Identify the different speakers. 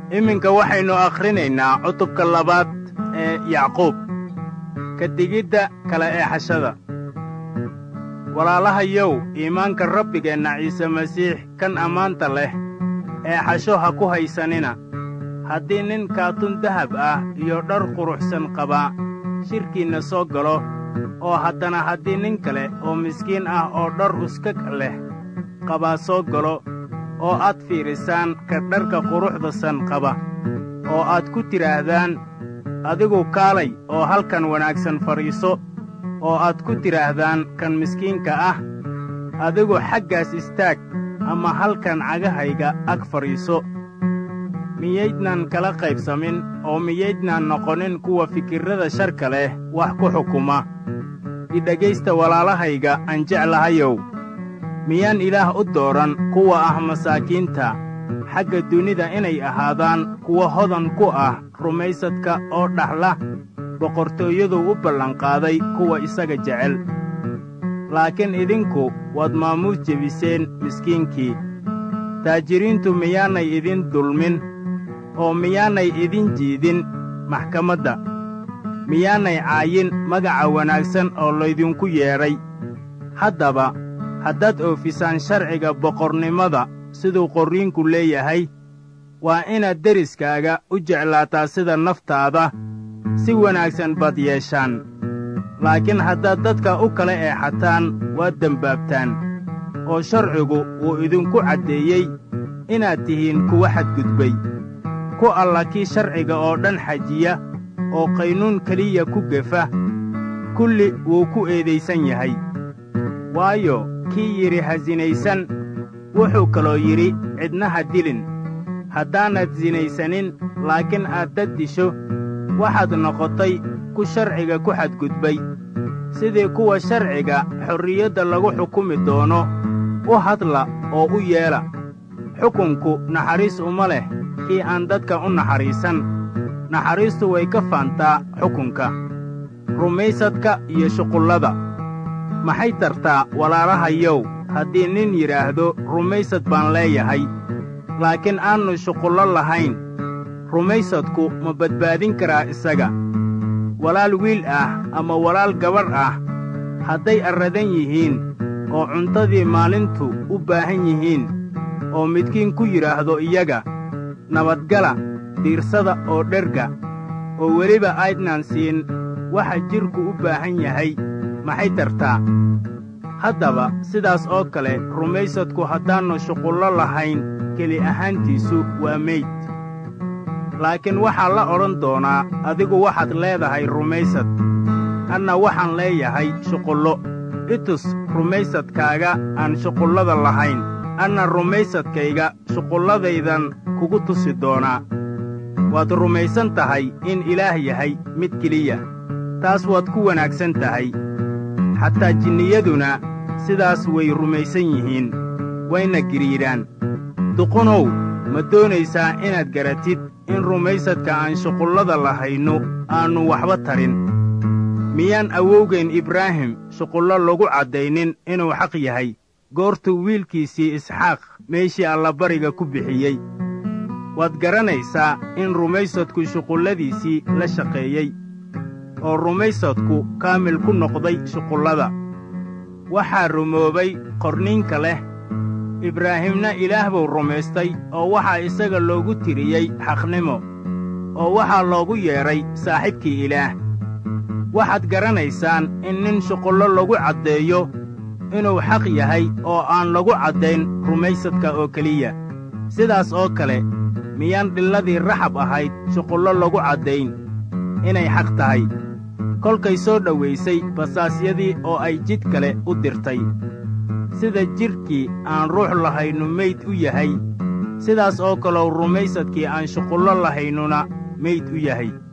Speaker 1: iminka waxaynu akhrinaynaa cutubka 2 ee yacquub ka digidda kala eexashada. walaalahayow, iimaanka rabbigeenna ciise masiix kan ammaanta leh eexasho ha ku haysanina. haddii nin kaatun dahab ah iyo dhar quruxsan qabaa shirkiinna soo galo, oo haddana haddii nin kale oo miskiin ah oo dhar uskag leh qabaa soo galo, oo aad fiirisaan ka dharka quruxdasan qaba, oo aad ku tidhaahdaan, adigu kaalay oo halkan wanaagsan fadhiiso, oo aad ku tidhaahdaan kan miskiinka ah, adigu xaggaas istaag ama halkan cagahayga ag fadhiiso. miyaydnaan kala qaybsamin oo miyaydnaan noqonin kuwa fikirrada sharka leh wax ku xukuma. idhegaysta walaalahayga aan jeclahayow, miyaan ilaah u dooran kuwa ah masaakiinta xagga dunida inay ahaadaan kuwa hodan ku ah rumaysadka oo dhaxla boqortooyadu u ballanqaaday kuwa isaga jecel. laakiin idinku waad maamuus jebiseen miskiinkii. taajiriintu miyaanay idin dulmin, oo miyaanay idin jiidin maxkamadda? miyaanay caayin magaca wanaagsan oo laydinku yeedhay? haddaba haddaad oofisaan sharciga boqornimada siduu qorriinku leeyahay, waa inaad deriskaaga u jeclaataa sida naftaada, si wanaagsan baad yeeshaan. laakiin haddaad dadka u kala eexataan waad dembaabtaan, oo sharcigu wuu idinku caddeeyey inaad tihiin kuwa xadgudbay. ku alla kii sharciga oo dhan xajiya oo qaynuun keliya ku gefa, kulli wuu ku eedaysan yahay. waayo kii yidhi ha sinaysan wuxuu kaloo yidhi cidna ha dilin. haddaanad sinaysanin laakiin aad dad disho, waxaad noqotay ku sharciga ku xadgudbay. sidii kuwa sharciga xorriyadda lagu xukumi doono u hadla oo u yeela. xukunku naxariis uma leh kii aan dadka u naxariisan. naxariistu way ka faantaa xukunka. rumaysadka iyo shuqullada maxay tartaa walaalahayow haddii nin yidhaahdo rumaysad baan leeyahay, laakiin aannu shuqullo lahayn? rumaysadku ma badbaadin karaa isaga? walaal wiil ah ama walaal gabadh ah hadday arradan yihiin oo cuntadii maalintu u baahan yihiin, oo midkiin ku yidhaahdo iyaga, nabadgala, diirsada oo dherga, oo weliba aydnaan siin waxa jidhku u baahan yahay, maxay tartaa? haddaba sidaas oo kale rumaysadku haddaannu shuqullo lahayn keli ahaantiisu waa meyd. laakiin waxaa la odhan doonaa, adigu waxaad leedahay rumaysad, anna waxaan leeyahay shuqullo. itus rumaysadkaaga aan shuqullada lahayn, anna rumaysadkayga shuqulladaydan kugu tusi doonaa. waad rumaysan tahay in ilaah yahay mid keliya, taas waad ku wanaagsan tahay. xataa jinniyaduna sidaas way rumaysan yihiin, wayna giriidhaan. duqunow, ma doonaysaa inaad garatid in rumaysadka aan shuqullada lahaynu aannu waxba tarin? miyaan awowgayn ibraahim shuqullo lagu caddaynin inuu xaq yahay goortuu wiilkiisii isxaaq meeshii allabariga ku bixiyey? waad garanaysaa in rumaysadku shuqulladiisii la shaqeeyey, oo rumaysadku kaamil ku noqday shuqullada. waxaa rumoobay qorniinka leh, ibraahimna ilaah buu rumaystay oo waxaa isaga loogu tiriyey xaqnimo, oo waxaa loogu yeedhay saaxiibkii ilaah. waxaad garanaysaan in nin shuqullo lagu caddeeyo inuu xaq yahay oo aan lagu caddayn rumaysadka oo keliya. sidaas oo kale miyaan dhilladii raxab ahayd shuqullo lagu caddayn inay xaq tahay, kolkay soo dhowaysay basaasyadii oo ay jid kale u dirtay? sida jidhkii aan ruux lahaynu meyd u yahay, sidaas oo kalow rumaysadkii aan shuqullo lahaynuna meyd u yahay.